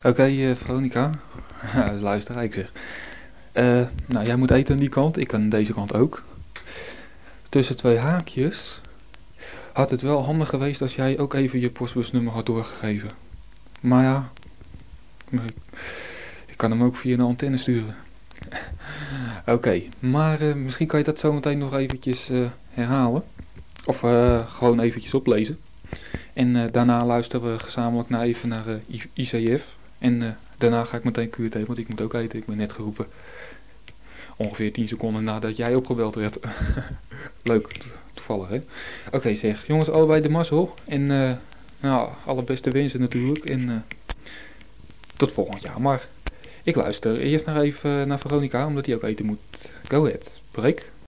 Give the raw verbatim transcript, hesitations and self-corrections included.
Oké, eh, Veronica. Luister, ik zeg. Eh, nou, jij moet eten aan die kant, ik aan deze kant ook. Tussen twee haakjes had het wel handig geweest als jij ook even je postbusnummer had doorgegeven. Maar ja, ik, ik kan hem ook via een antenne sturen. Oké, okay, maar uh, misschien kan je dat zo meteen nog eventjes uh, herhalen. Of uh, gewoon eventjes oplezen. En uh, daarna luisteren we gezamenlijk naar even naar uh, I C F. En uh, daarna ga ik meteen Q T, want ik moet ook eten. Ik ben net geroepen. Ongeveer tien seconden nadat jij opgebeld werd. Leuk, toevallig hè. Oké okay, zeg, jongens allebei de mazzel. En uh, nou, alle beste wensen natuurlijk. En uh, tot volgend jaar. Maar ik luister eerst nog even naar Veronica, omdat hij ook eten moet. Go ahead, break.